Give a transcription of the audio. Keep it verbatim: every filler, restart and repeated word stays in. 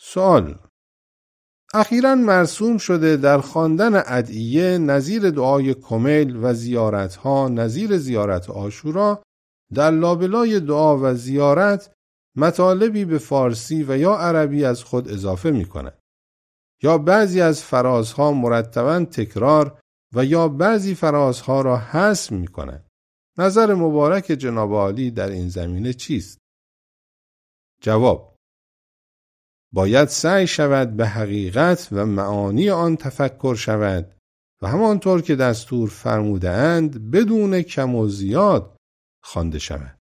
سوال: اخیراً مرسوم شده در خواندن ادعیه نظیر دعای کمیل و زیارتها نظیر زیارت عاشورا در لابلای دعا و زیارت مطالبی به فارسی و یا عربی از خود اضافه می کند. یا بعضی از فرازها مرتباً تکرار و یا بعضی فرازها را حذف می کند. نظر مبارک جناب عالی در این زمینه چیست؟ جواب: باید سعی شود به حقیقت و معانی آن تفکر شود و همانطور که دستور فرموده اند بدون کم و زیاد خوانده شود.